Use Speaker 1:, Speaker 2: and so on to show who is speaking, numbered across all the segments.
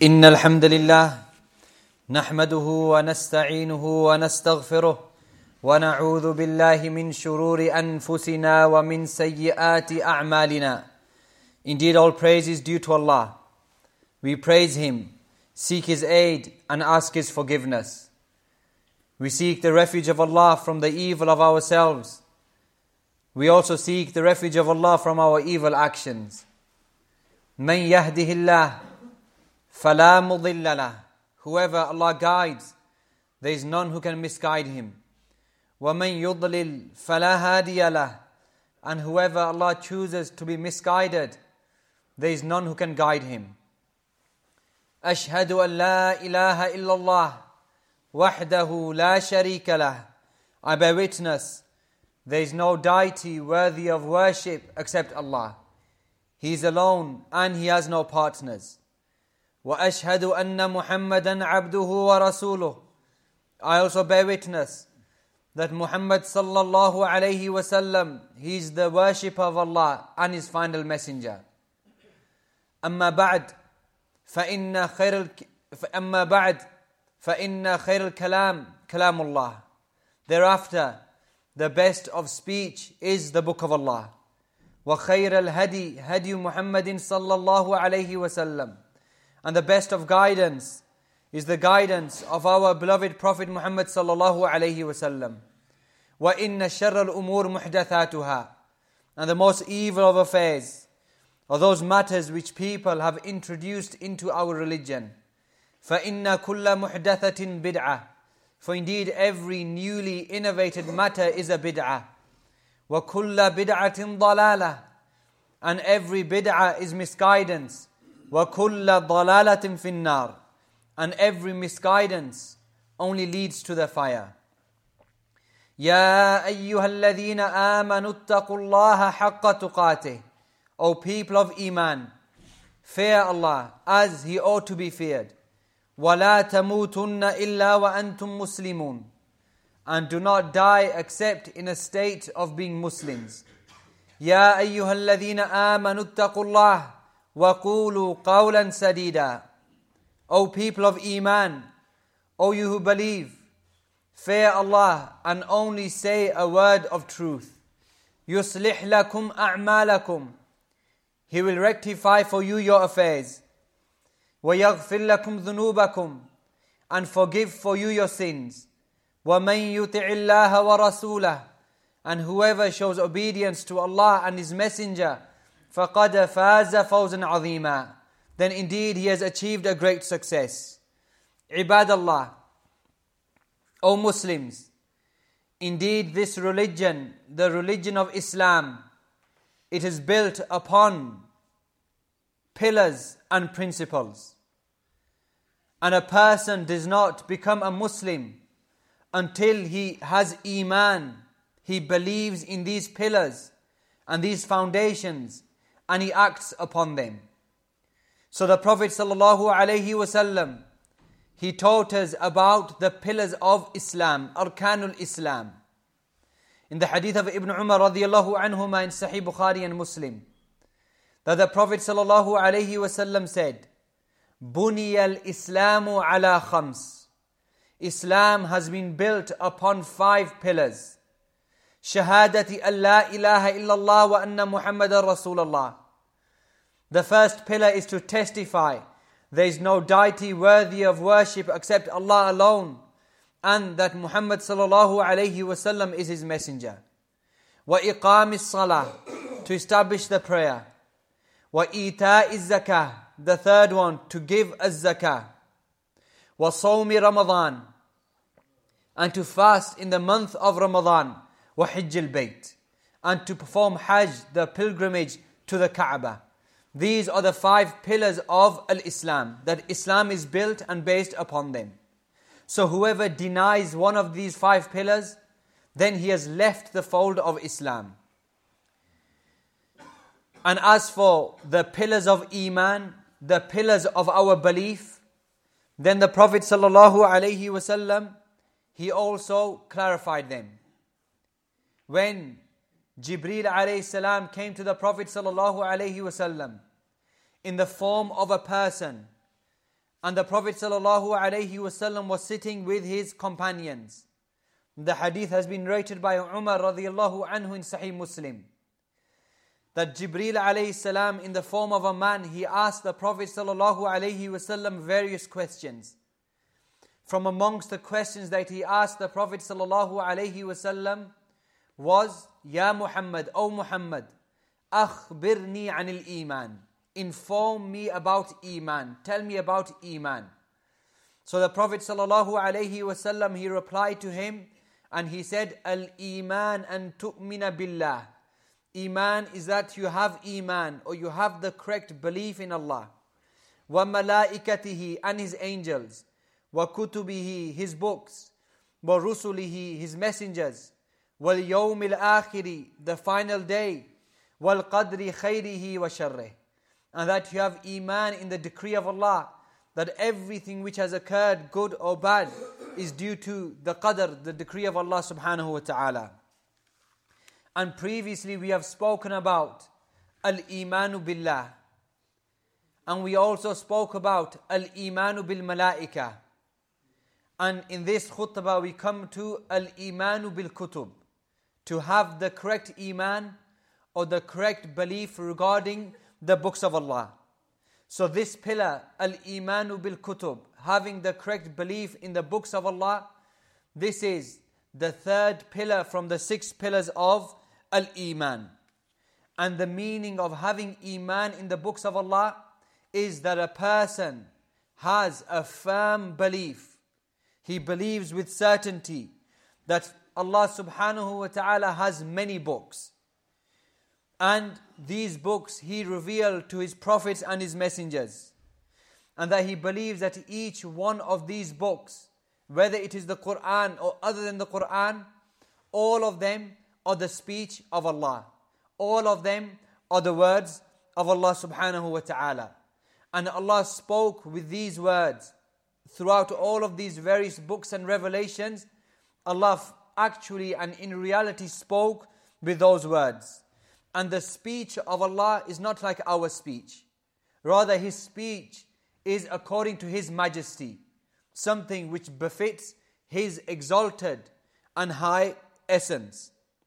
Speaker 1: إن الحمد لله نحمده ونستعينه ونستغفره ونعوذ بالله من شرور أنفسنا ومن سيئات أعمالنا. Indeed, all praise is due to Allah. We praise Him, seek His aid and ask His forgiveness. We seek the refuge of Allah from the evil of ourselves. We also seek the refuge of Allah from our evil actions. مَنْ يَهْدِهِ اللَّهِ فَلَا مُضِلَّ لَهُ. Whoever Allah guides, there is none who can misguide him. وَمَنْ يُضْلِلْ فَلَا هَادِيَ لَهُ. And whoever Allah chooses to be misguided, there is none who can guide him. أشهد أن لا إله إلا الله وحده لا شريك له. I bear witness, there is no deity worthy of worship except Allah. He is alone and He has no partners. وَأَشْهَدُ أَنَّ مُحَمَّدًا عَبْدُهُ وَرَسُولُهُ. I also bear witness that Muhammad sallallahu alayhi wasallam, he is the worshipper of Allah and His final messenger. أما بعد فإن خير الكلام كلام الله. Thereafter, the best of speech is the book of Allah. وخير الهدي هدي محمد صلى الله عليه وسلم. And the best of guidance is the guidance of our beloved Prophet Muhammad sallallahu alayhi wasallam. وَإِنَّ شَرَّ الْأُمُورِ مُحْدَثَاتُهَا. And the most evil of affairs are those matters which people have introduced into our religion. فَإِنَّ كُلَّ مُحْدَثَةٍ بِدْعَةٍ. For indeed every newly innovated matter is a bid'ah. وَكُلَّ بِدْعَةٍ ضَلَالَةٍ. And every bid'ah is misguidance. وَكُلَّ ضَلَالَةٍ فِي النَّارِ. And every misguidance only leads to the fire. يَا أَيُّهَا الَّذِينَ آمَنُوا اتَّقُوا اللَّهَ حَقَّ تُقَاتِهِ. O people of Iman, fear Allah as He ought to be feared. وَلَا تَمُوتُنَّ إِلَّا وَأَنْتُمْ مُسْلِمُونَ. And do not die except in a state of being Muslims. يَا أَيُّهَا الَّذِينَ آمَنُوا اتَّقُوا اللَّهَ وَقُولُوا قَوْلًا سَدِيدًا. O people of Iman, O you who believe, fear Allah and only say a word of truth. يُصْلِحْ لَكُمْ أَعْمَالَكُمْ. He will rectify for you your affairs. وَيَغْفِرْ لَكُمْ ذُنُوبَكُمْ. And forgive for you your sins. وَمَنْ يُطِعِ اللَّهَ وَرَسُولَهُ. And whoever shows obedience to Allah and His Messenger, فَقَدْ فَازَ فَوْزًا عَظِيمًا. Then indeed he has achieved a great success. Ibadallah, O Muslims, indeed this religion, the religion of Islam, it is built upon pillars and principles. And a person does not become a Muslim until he has Iman. He believes in these pillars and these foundations and he acts upon them. So the Prophet sallallahu alaihi wasallam, he taught us about the pillars of Islam, Arkanul Islam. In the hadith of Ibn Umar radiyallahu anhuma in Sahih Bukhari and Muslim, that the Prophet sallallahu alaihi wasallam said, "Buniya al-Islamu ala khams." Islam has been built upon 5 pillars. Shahadati an la ilaha illallah wa anna Muhammadan Rasulullah. The first pillar is to testify there is no deity worthy of worship except Allah alone, and that Muhammad sallallahu alayhi wasallam is His messenger. Wa iqamis salah, to establish the prayer. Wa ita'iz zakah, the third one, to give az-zakah. Wa sawmi Ramadan, and to fast in the month of Ramadan. Wa hijjil bayt, and to perform Hajj, the pilgrimage to the Kaaba. These are the 5 pillars of Al-Islam, that Islam is built and based upon them. So whoever denies one of these 5 pillars, then he has left the fold of Islam. And as for the pillars of Iman, the pillars of our belief, then the Prophet sallallahu alaihi wasallam, he also clarified them. When Jibreel alayhi salam came to the Prophet sallallahu alayhi wasallam in the form of a person, And the Prophet ﷺ was sitting with his companions. The hadith has been narrated by Umar radiallahu anhu in Sahih Muslim. That Jibreel alayhi salam, in the form of a man, he asked the Prophet ﷺ various questions. From amongst the questions that he asked the Prophet ﷺ was, Ya Muhammad, O Muhammad, akhbirni anil iman. Inform me about Iman. Tell me about Iman. So the Prophet ﷺ, he replied to him and he said, Al-Iman an tu'mina billah. Iman is that you have Iman, or you have the correct belief in Allah. Wa malaikatihi, and His angels. Wa kutubihi, His books. Wa rusulihi, His messengers. Wal yawmil akhiri, the final day. Wal qadri khayrihi wa sharrih. And that you have Iman in the decree of Allah, that everything which has occurred, good or bad, is due to the qadr, the decree of Allah subhanahu wa ta'ala. And previously we have spoken about Al-Imanu Billah. And we also spoke about Al-Imanu Bil Malaika. And in this khutbah we come to Al-Imanu Bil Kutub. To have the correct Iman or the correct belief regarding the books of Allah. So this pillar, Al-Imanu Bil Kutub, having the correct belief in the books of Allah, this is the third pillar from the 6 pillars of Al-Iman. And the meaning of having Iman in the books of Allah is that a person has a firm belief. He believes with certainty that Allah subhanahu wa ta'ala has many books. And these books He revealed to His prophets and His messengers. And that he believes that each one of these books, whether it is the Quran or other than the Quran, all of them are the speech of Allah. All of them are the words of Allah subhanahu wa ta'ala. And Allah spoke with these words throughout all of these various books and revelations. Allah actually and in reality spoke with those words. And the speech of Allah is not like our speech. Rather, His speech is according to His majesty, something which befits His exalted and high essence.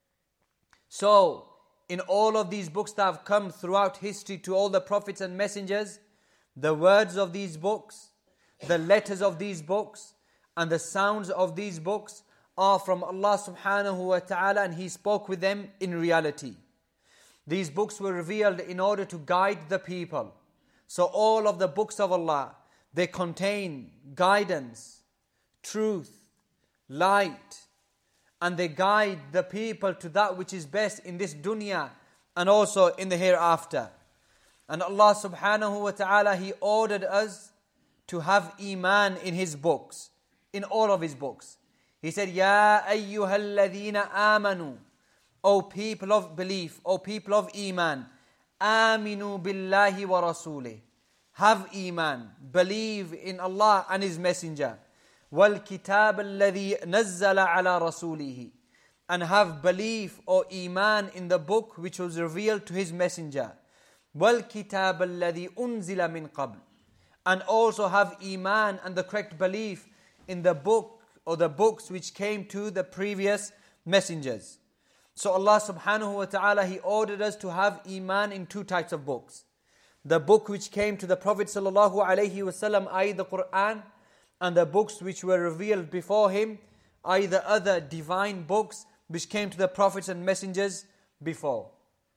Speaker 1: So, in all of these books that have come throughout history to all the prophets and messengers, the words of these books, the letters of these books, and the sounds of these books are from Allah subhanahu wa ta'ala, and He spoke with them in reality. These books were revealed in order to guide the people. So all of the books of Allah, they contain guidance, truth, light, and they guide the people to that which is best in this dunya and also in the hereafter. And Allah subhanahu wa ta'ala, He ordered us to have Iman in His books, in all of His books. He said, Ya ayyuhalladhina amanu, O people of belief, O people of Iman, Aminu billahi wa rasulih. Have Iman, believe in Allah and His Messenger. Wal kitab alladhi nazzala ala rasulihi. And have belief or Iman in the book which was revealed to His Messenger. Wal kitab alladhi unzila min qabl. And also have Iman and the correct belief in the book or the books which came to the previous messengers. So Allah subhanahu wa ta'ala, He ordered us to have Iman in 2 types of books. The book which came to the Prophet sallallahu alaihi wasallam, i.e. the Quran, and the books which were revealed before him, i.e. the other divine books which came to the prophets and messengers before.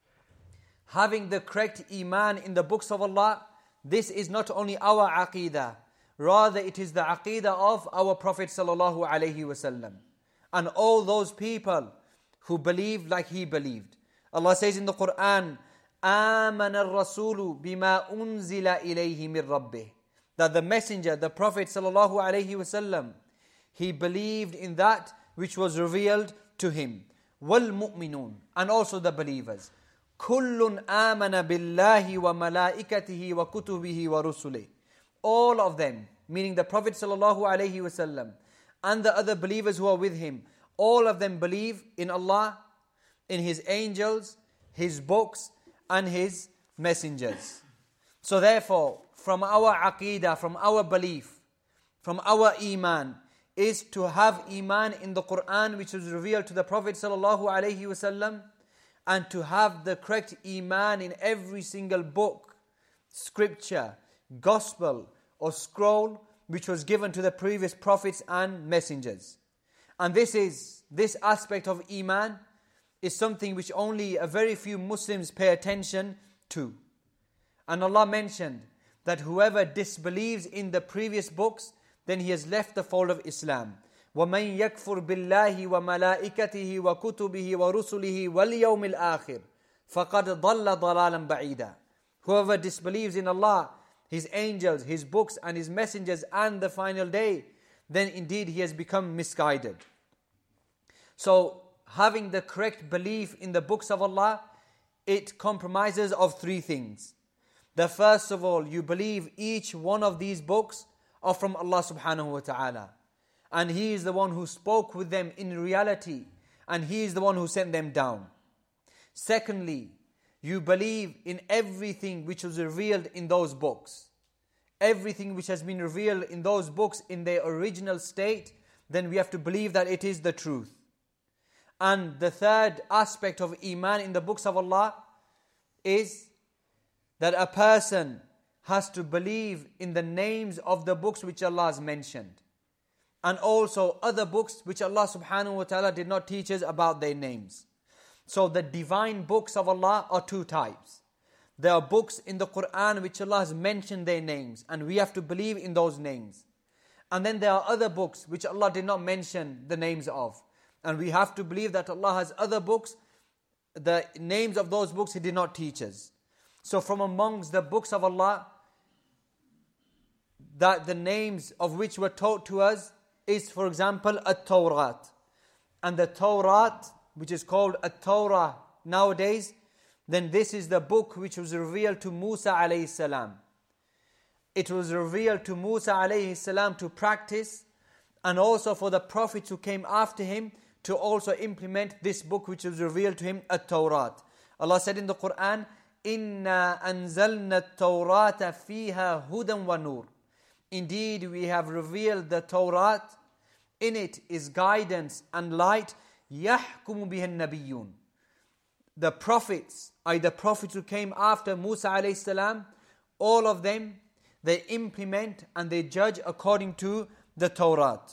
Speaker 1: Having the correct Iman in the books of Allah, this is not only our aqeedah, rather it is the aqeedah of our Prophet sallallahu alaihi wasallam. And all those people who believed like he believed. Allah says in the Quran, آمن الرسول بما أنزل إليه من ربه. That the messenger, the Prophet sallallahu alaihi wasallam, he believed in that which was revealed to him. وَالْمُؤْمِنُونَ, and also the believers. كُلٌّ آمَنَ بِاللَّهِ وَمَلَائِكَتِهِ وَكُتُبِهِ وَرُسُلِهِ. All of them, meaning the Prophet sallallahu alaihi wasallam and the other believers who are with him, all of them believe in Allah, in His angels, His books, and His messengers. So therefore, from our aqeedah, from our belief, from our iman, is to have iman in the Quran which was revealed to the Prophet sallallahu alaihi wasallam, and to have the correct iman in every single book, scripture, gospel or scroll which was given to the previous prophets and messengers. And this aspect of iman is something which only a very few Muslims pay attention to. And Allah mentioned that whoever disbelieves in the previous books, then he has left the fold of Islam. وَمَنْ يَكْفُرْ بِاللَّهِ وَمَلَائِكَتِهِ وَكُتُبِهِ وَرُسُلِهِ وَالْيَوْمِ الْآخِرِ فَقَدْ ضَلَّ ضَلَالًا بَعِيدًا. Whoever disbelieves in Allah, His angels, His books and His messengers and the final day, then indeed he has become misguided. So, having the correct belief in the books of Allah, it compromises of three things. The first of all, you believe each one of these books are from Allah subhanahu wa ta'ala. And He is the one who spoke with them in reality. And He is the one who sent them down. Secondly, you believe in everything which was revealed in those books. Everything which has been revealed in those books in their original state, then we have to believe that it is the truth. And the third aspect of iman in the books of Allah is that a person has to believe in the names of the books which Allah has mentioned. And also other books which Allah subhanahu wa ta'ala did not teach us about their names. So the divine books of Allah are two types. There are books in the Quran which Allah has mentioned their names, and we have to believe in those names. And then there are other books which Allah did not mention the names of. And we have to believe that Allah has other books, the names of those books He did not teach us. So from amongst the books of Allah, that the names of which were taught to us is, for example, At-Tawrat. And the Tawrat, which is called At-Tawrah nowadays, then this is the book which was revealed to Musa alayhi salam. It was revealed to Musa alayhi salam to practice, and also for the prophets who came after him to also implement this book which was revealed to him, At-Tawrat. Allah said in the Quran, إِنَّا أَنزَلْنَا التَّوْرَاةَ فِيهَا هُدًى وَنُورٌ. Indeed, we have revealed the Tawrat. In it is guidance and light. يَحْكُمُ بِهَا النَّبِيُّونَ. The prophets, the prophets who came after Musa alayhi salam, all of them, they implement and they judge according to the Tawrat.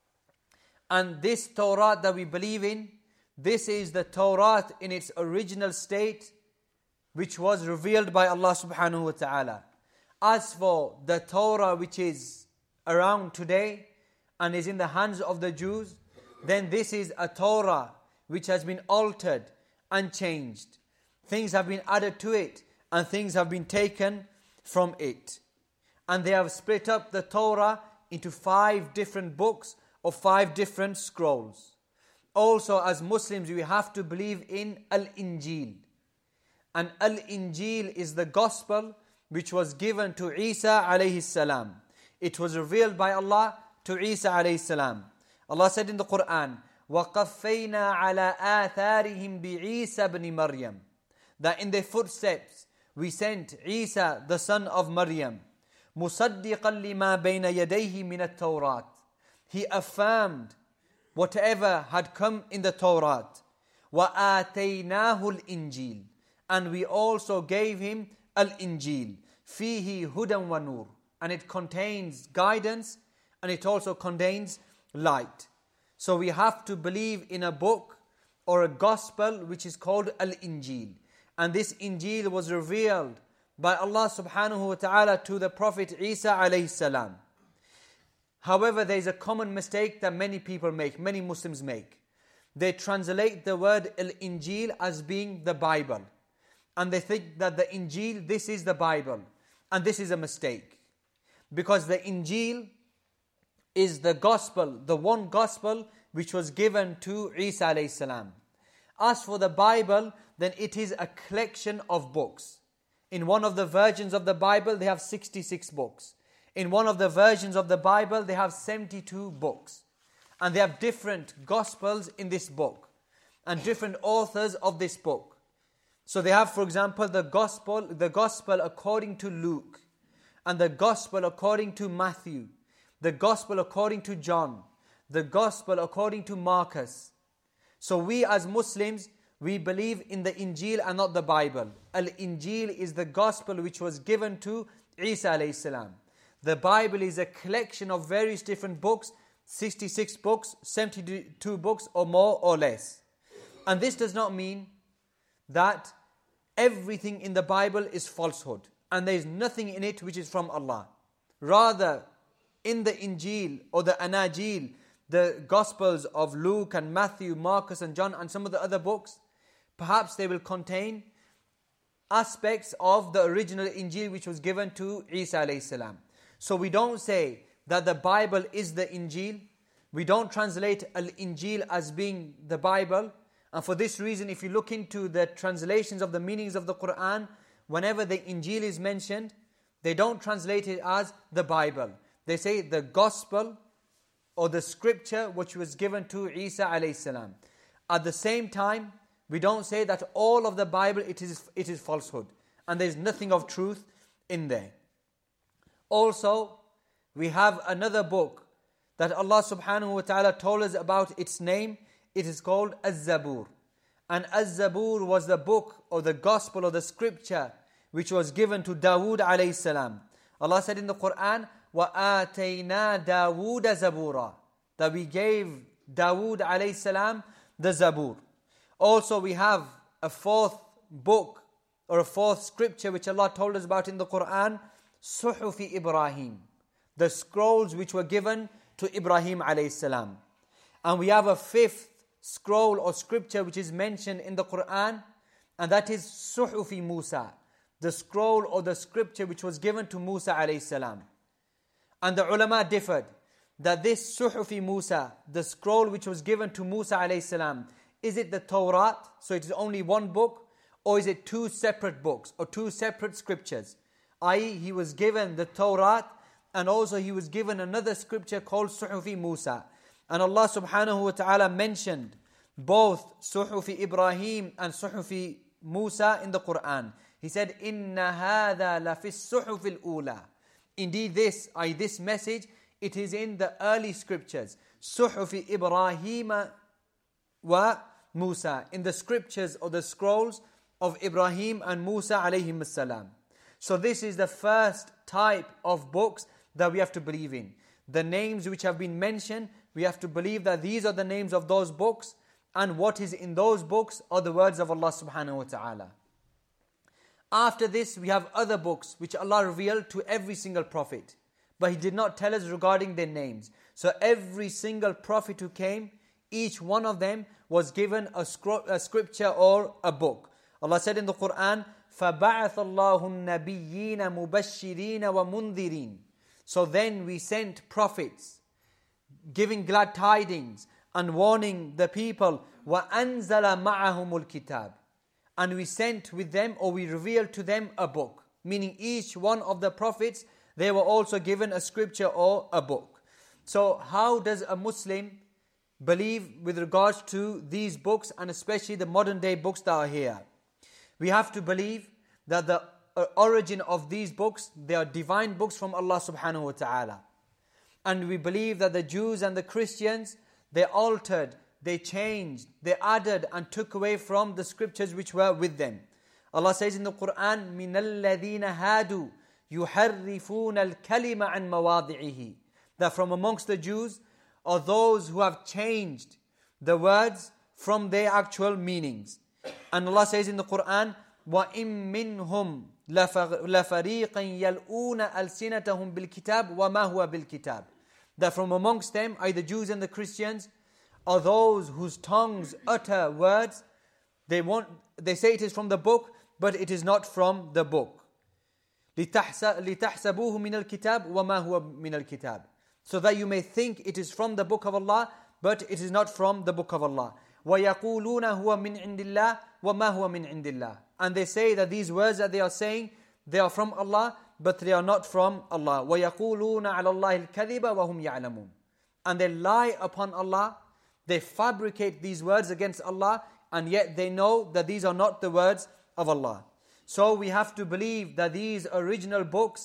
Speaker 1: And this Tawrat that we believe in, this is the Tawrat in its original state, which was revealed by Allah subhanahu wa ta'ala. As for the Torah which is around today and is in the hands of the Jews, then this is a Torah which has been altered and changed. Things have been added to it and things have been taken from it. And they have split up the Torah into 5 different books or 5 different scrolls. Also, as Muslims, we have to believe in Al-Injil. And Al-Injil is the gospel which was given to Isa alayhi salam. It was revealed by Allah to Isa alayhi salam. Allah said in the Quran, وَقَفَّيْنَا عَلَىٰ آثَارِهِمْ بِعِيسَى بْنِ مَرْيَمَ. That in their footsteps we sent Isa the son of Maryam. مُصَدِّقًا لِمَا بَيْنَ يَدَيْهِ مِنَ التَّوْرَاتِ. He affirmed whatever had come in the Torah. وَآتَيْنَاهُ الْإِنْجِيلِ. And we also gave him Al-Injil. فِيهِ هُدًى وَنُورٌ. And it contains guidance and it also contains light. So we have to believe in a book or a gospel which is called Al-Injil. And this Injil was revealed by Allah subhanahu wa ta'ala to the Prophet Isa alayhi salam. However, there is a common mistake that many people make, many Muslims make. They translate the word Al-Injil as being the Bible. And they think that the Injil, this is the Bible. And this is a mistake. Because the Injil is the gospel, the one gospel which was given to Isa alayhi salam. As for the Bible, then it is a collection of books. In one of the versions of the Bible, they have 66 books. In one of the versions of the Bible, they have 72 books. And they have different gospels in this book. And different authors of this book. So they have, for example, the gospel according to Luke. and the Gospel according to Matthew, the Gospel according to John, the Gospel according to Marcus. So we as Muslims, we believe in the Injil and not the Bible. Al-Injil is the Gospel which was given to Isa alayhi salam. The Bible is a collection of various different books, 66 books, 72 books or more or less. And this does not mean that everything in the Bible is falsehood and there is nothing in it which is from Allah. Rather, in the Injil or the Anajil, the Gospels of Luke and Matthew, Marcus and John and some of the other books, perhaps they will contain aspects of the original Injil which was given to Isa alayhi salam. So we don't say that the Bible is the Injil. We don't translate Al-Injil as being the Bible. And for this reason, if you look into the translations of the meanings of the Quran, whenever the Injil is mentioned, they don't translate it as the Bible. They say the Gospel or the scripture which was given to Isa alayhi salam. At the same time, we don't say that all of the Bible it is falsehood and there is nothing of truth in there. Also, we have another book that Allah subhanahu wa ta'ala told us about its name. It is called Az-Zabur. And Az-Zabur was the book or the gospel or the scripture which was given to Dawood alayhi salam. Allah said in the Quran, وَآتَيْنَا دَاوُودَ زَبُورًا, that we gave Dawood alayhi salam the Zabur. Also we have a fourth book or a fourth scripture which Allah told us about in the Quran, Suhufi Ibrahim, the scrolls which were given to Ibrahim alayhi salam. And we have a fifth scroll or scripture which is mentioned in the Quran, and that is Suhufi Musa, the scroll or the scripture which was given to Musa alayhi salam. And the ulama differed that this Suhufi Musa, the scroll which was given to Musa alayhi salam, is it the Torah, so it is only one book, or is it two separate books or two separate scriptures? I.e., he was given the Torah and also he was given another scripture called Suhufi Musa. And Allah subhanahu wa ta'ala mentioned both Suhufi Ibrahim and Suhufi Musa in the Quran. He said, Inna hadha la fi suhufil ula. Indeed this message, it is in the early scriptures. Suhufi Ibrahim wa Musa, in the scriptures or the scrolls of Ibrahim and Musa alayhim salam. So this is the first type of books that we have to believe in. The names which have been mentioned, we have to believe that these are the names of those books, and what is in those books are the words of Allah subhanahu wa ta'ala. After this, we have other books which Allah revealed to every single prophet, but He did not tell us regarding their names. So every single prophet who came, each one of them was given a scripture or a book. Allah said in the Quran, فَبَعَثَ اللَّهُ النَّبِيِّينَ مُبَشِّرِينَ وَمُنذِرِينَ. So then we sent prophets, giving glad tidings and warning the people, وَأَنزَلَ مَعَهُمُ الْكِتَابِ. And we sent with them, or we revealed to them a book. Meaning each one of the prophets, they were also given a scripture or a book. So how does a Muslim believe with regards to these books, and especially the modern day books that are here? We have to believe that the origin of these books, they are divine books from Allah subhanahu wa ta'ala. And we believe that the Jews and the Christians, they altered, they changed, they added and took away from the scriptures which were with them. Allah says in the Quran, مِنَ الَّذِينَ هَادُوا يُحَرِّفُونَ الْكَلِمَ عَنْ مَوَاضِعِهِ. That from amongst the Jews are those who have changed the words from their actual meanings. And Allah says in the Quran, وَإِن مِّنْهُمْ لَفَرِيقًا يَلْؤُونَ أَلْسِنَتَهُمْ بِالْكِتَابِ وَمَا هُوَ بِالْكِتَابِ. That from amongst them, either Jews and the Christians, are those whose tongues utter words. They say it is from the book, but it is not from the book. لِتَحْسَبُوهُ مِنَ الْكِتَابِ وَمَا هُوَ مِنَ الْكِتَابِ. So that you may think it is from the book of Allah, but it is not from the book of Allah. وَيَقُولُونَ هُوَ مِنْ عِنْدِ اللَّهِ وَمَا هُوَ مِنْ عِنْدِ اللَّهِ. And they say that these words that they are saying, they are from Allah, but they are not from Allah. وَيَقُولُونَ عَلَى اللَّهِ الْكَذِبَ وَهُمْ يَعْلَمُونَ. And they lie upon Allah, they fabricate these words against Allah, and yet they know that these are not the words of Allah. So we have to believe that these original books,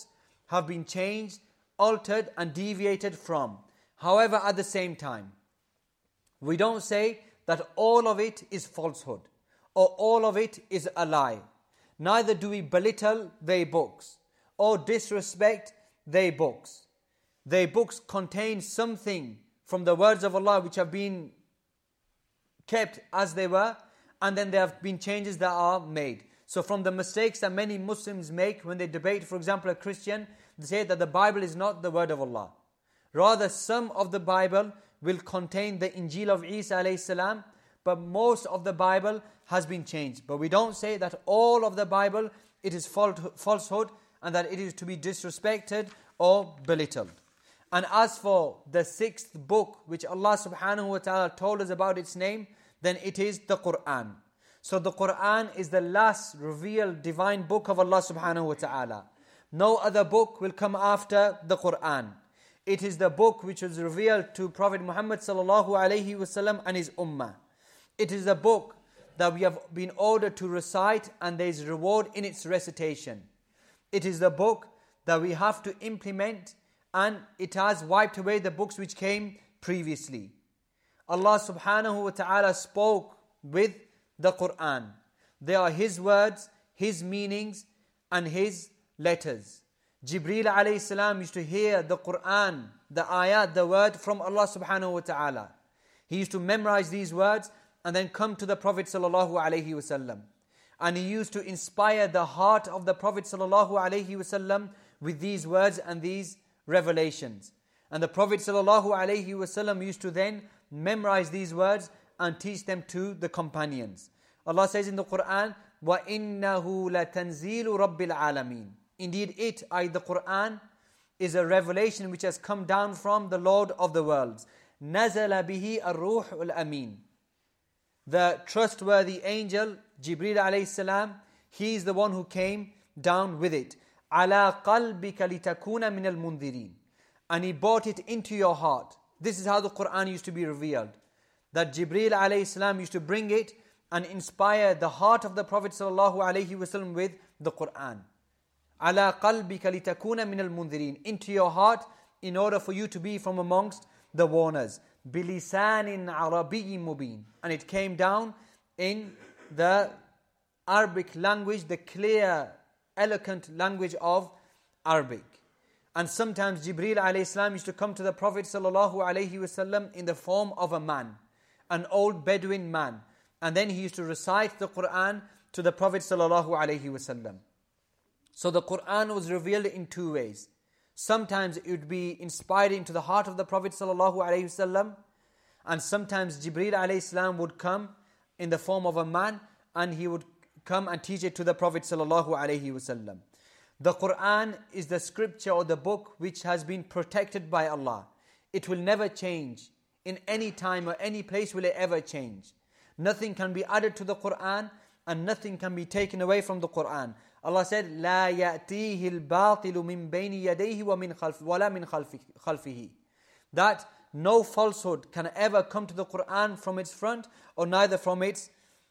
Speaker 1: have been changed, altered and deviated from. However, at the same time, we don't say that all of it is falsehood or all of it is a lie. Neither do we belittle their books or disrespect their books. Their books contain something from the words of Allah which have been kept as they were, and then there have been changes that are made. So from the mistakes that many Muslims make when they debate, for example, a Christian, they say that the Bible is not the word of Allah. Rather, some of the Bible will contain the Injil of Isa alayhi salam, but most of the Bible has been changed. But we don't say that all of the Bible, it is falsehood and that it is to be disrespected or belittled. And as for the sixth book, which Allah subhanahu wa ta'ala told us about its name, then it is the Quran. So the Quran is the last revealed divine book of Allah subhanahu wa ta'ala. No other book will come after the Quran. It is the book which was revealed to Prophet Muhammad sallallahu alayhi wasallam and his ummah. It is a book that we have been ordered to recite, and there is reward in its recitation. It is the book that we have to implement, and it has wiped away the books which came previously. Allah subhanahu wa ta'ala spoke with the Quran. They are His words, His meanings and His letters. Jibreel alayhi salam used to hear the Quran, the ayat, the word from Allah subhanahu wa ta'ala. He used to memorize these words and then come to the Prophet sallallahu alayhi wasallam. And he used to inspire the heart of the Prophet sallallahu alayhi wasallam with these words and these revelations. And the Prophet sallallahu alayhi wasallam used to then memorize these words and teach them to the companions. Allah says in the Quran, وَإِنَّهُ لَتَنزِيلُ رَبِّ الْعَالَمِينَ. Indeed it, i.e. the Quran, is a revelation which has come down from the Lord of the worlds. نَزَلَ بِهِ الرُّوحُ الْأَمِينَ. The trustworthy angel, Jibreel alayhi salam, he is the one who came down with it. عَلَىٰ قَلْبِكَ لِتَكُونَ مِنَ الْمُنذِرِينَ. And he brought it into your heart. This is how the Quran used to be revealed. That Jibreel alayhi salam used to bring it and inspire the heart of the Prophet sallallahu alayhi wasallam with the Quran. عَلَىٰ قَلْبِكَ لِتَكُونَ مِنَ الْمُنذِرِينَ. Into your heart, in order for you to be from amongst the warners. بِلِسَانٍ عَرَبِيٍّ مُبِينٍ. And it came down in the Arabic language, the clear, eloquent language of Arabic. And sometimes Jibreel alayhi salam used to come to the Prophet sallallahu alayhi wasallam in the form of a man, an old Bedouin man. And then he used to recite the Quran to the Prophet sallallahu alayhi wasallam. So the Quran was revealed in two ways. Sometimes it would be inspired into the heart of the Prophet sallallahu alayhi wasallam, and sometimes Jibreel alayhi salam would come in the form of a man, and he would come and teach it to the Prophet sallallahu alayhi wasallam. The Quran is the scripture or the book which has been protected by Allah. It will never change. In any time or any place will it ever change. Nothing can be added to the Quran and nothing can be taken away from the Quran. Allah said, لا يأتيه الباطل من بين يديه ولا من خلفه. That no falsehood can ever come to the Quran from its front or neither from its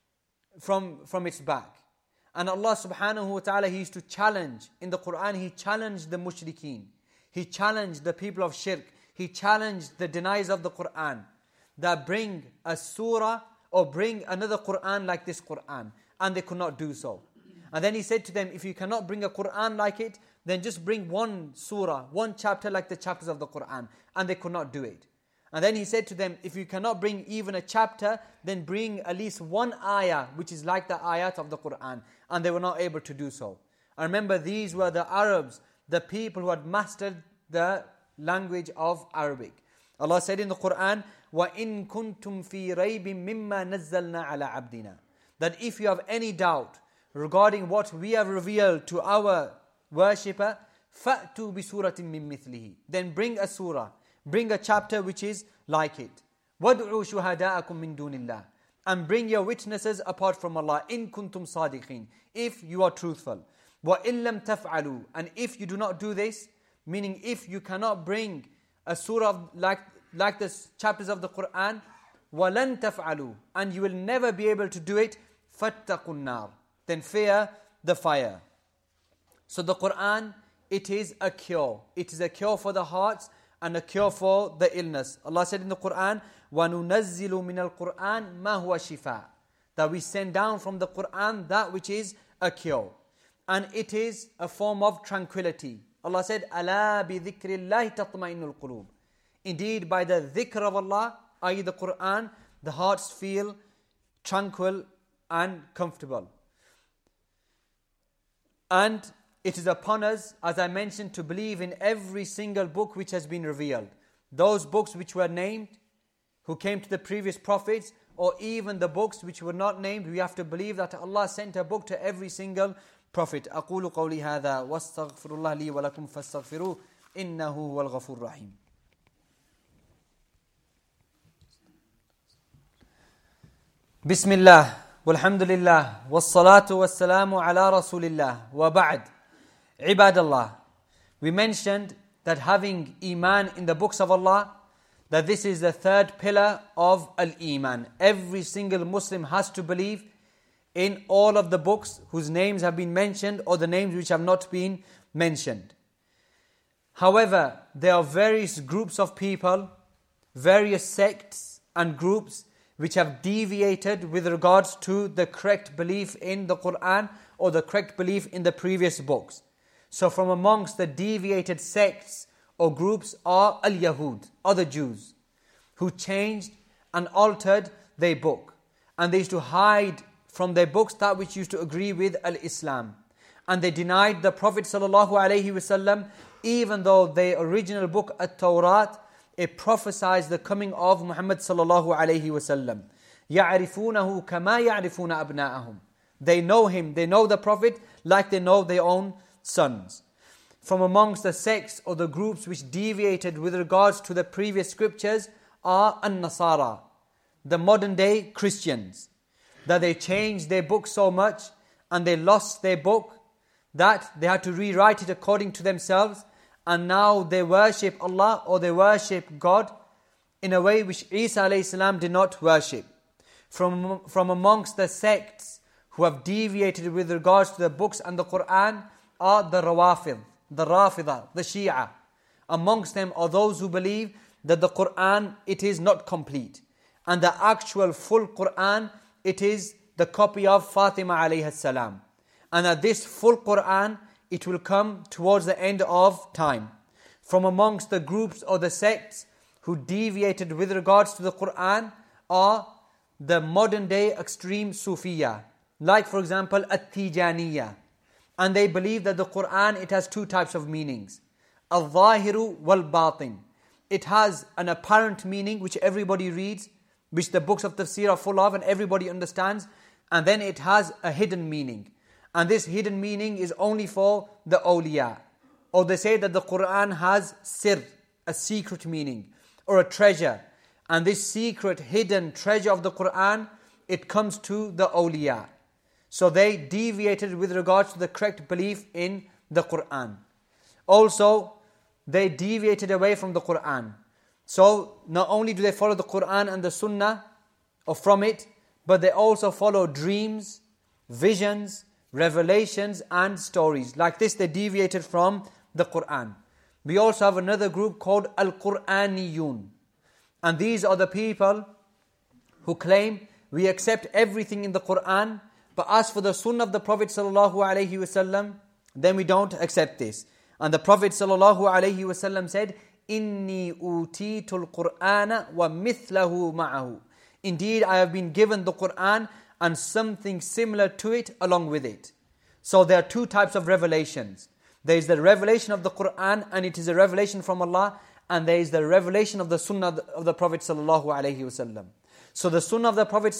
Speaker 1: back. And Allah subhanahu wa ta'ala, He used to challenge. In the Quran, He challenged the mushrikeen. He challenged the people of shirk. He challenged the deniers of the Quran. That bring a surah or bring another Quran like this Quran. And they could not do so. And then He said to them, if you cannot bring a Quran like it, then just bring one surah, one chapter like the chapters of the Quran. And they could not do it. And then He said to them, if you cannot bring even a chapter, then bring at least one ayah, which is like the ayat of the Quran. And they were not able to do so. And remember, these were the Arabs, the people who had mastered the language of Arabic. Allah said in the Quran, وَإِن كُنْتُمْ فِي رَيْبٍ مِمَّا نَزَّلْنَا عَلَىٰ عَبْدِنَا. That if you have any doubt regarding what we have revealed to our worshipper, فَأْتُوا بِسُورَةٍ مِّن مِثْلِهِ. Then bring a surah, bring a chapter which is like it. وَادْعُوا شُهَدَاءَكُم مِّن دُونِ اللَّهِ. And bring your witnesses apart from Allah. إِن كُنْتُمْ صَادِقِينَ. If you are truthful. وَإِن لَمْ تَفْعَلُوا. And if you do not do this, meaning if you cannot bring a surah like the chapters of the Quran, وَلَن تَفْعَلُوا. And you will never be able to do it, فَاتَّقُوا النَّارِ. Then fear the fire. So the Quran it is a cure. It is a cure for the hearts and a cure for the illness. Allah said in the Quran, وَنُنَزِّلُ مِنَ الْقُرْآنِ مَا هُوَ شِفَاء, that we send down from the Quran that which is a cure. And it is a form of tranquility. Allah said, أَلَا بِذِكْرِ اللَّهِ تَطْمَئِنُّ الْقُلُوبِ. Indeed, by the dhikr of Allah, i.e. the Quran, the hearts feel tranquil and comfortable. And it is upon us, as I mentioned, to believe in every single book which has been revealed. Those books which were named, who came to the previous prophets, or even the books which were not named, we have to believe that Allah sent a book to every single prophet. أقول قولي هذا واستغفر الله لي ولكم فاستغفروه إنه هو الغفور الرحيم. بسم الله والحمد لله والصلاة والسلام على رسول الله وبعد. عباد Allah, we mentioned that having Iman in the books of Allah, that this is the third pillar of Al-Iman. Every single Muslim has to believe in all of the books whose names have been mentioned or the names which have not been mentioned. However, there are various groups of people, various sects and groups which have deviated with regards to the correct belief in the Quran or the correct belief in the previous books. So from amongst the deviated sects or groups are Al-Yahud, or the Jews, who changed and altered their book. And they used to hide from their books that which used to agree with Al-Islam. And they denied the Prophet ﷺ, even though their original book, At-Tawrat, it prophesies the coming of Muhammad ﷺ. يَعْرِفُونَهُ كَمَا يَعْرِفُونَ أَبْنَاءَهُم. They know him, they know the Prophet like they know their own sons. From amongst the sects or the groups which deviated with regards to the previous scriptures are An-Nasara, the modern day Christians, that they changed their book so much and they lost their book that they had to rewrite it according to themselves, and now they worship Allah or they worship God in a way which Isa alayhi salam did not worship. From amongst the sects who have deviated with regards to the books and the Quran are the Rawafid, the Rafida, the Shia. Amongst them are those who believe that the Quran, it is not complete. And the actual full Quran, it is the copy of Fatima alayhi salam. And that this full Quran, it will come towards the end of time. From amongst the groups or the sects who deviated with regards to the Quran are the modern day extreme Sufiya. Like for example, At-Tijaniyya. And they believe that the Quran, it has two types of meanings. Al-Zahiru wal-Batin. It has an apparent meaning which everybody reads, which the books of tafsir are full of and everybody understands. And then it has a hidden meaning. And this hidden meaning is only for the awliya. Or they say that the Quran has sir, a secret meaning, or a treasure. And this secret, hidden treasure of the Quran, it comes to the awliya. So they deviated with regards to the correct belief in the Quran. Also, they deviated away from the Quran. So not only do they follow the Quran and the Sunnah, or from it, but they also follow dreams, visions, revelations and stories. Like this, they deviated from the Quran. We also have another group called Al-Quraniyun. And these are the people who claim we accept everything in the Quran, but as for the Sunnah of the Prophet ﷺ, then we don't accept this. And the Prophet ﷺ said, إِنِّي أُوتِيتُ الْقُرْآنَ وَمِثْلَهُ مَعَهُ. Indeed, I have been given the Quran and something similar to it along with it. So there are two types of revelations. There is the revelation of the Quran, and it is a revelation from Allah, and there is the revelation of the Sunnah of the Prophet ﷺ. So the Sunnah of the Prophet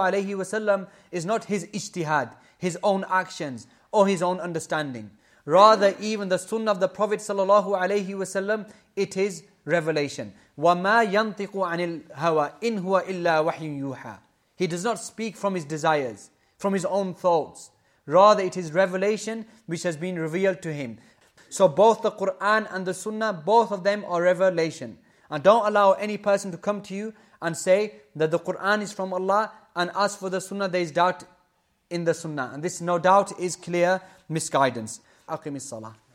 Speaker 1: ﷺ is not his ijtihad, his own actions, or his own understanding. Rather, even the Sunnah of the Prophet ﷺ, it is revelation. وَمَا يَنْطِقُ عَنِ الْهَوَىٰ إِنْ هُوَ إِلَّا وَحْيٌ يُوحَىٰ. He does not speak from his desires, from his own thoughts. Rather, it is revelation which has been revealed to him. So both the Quran and the Sunnah, both of them are revelation. And don't allow any person to come to you and say that the Quran is from Allah, and as for the Sunnah, there is doubt in the Sunnah. And this, no doubt, is clear misguidance. Aqimis salah.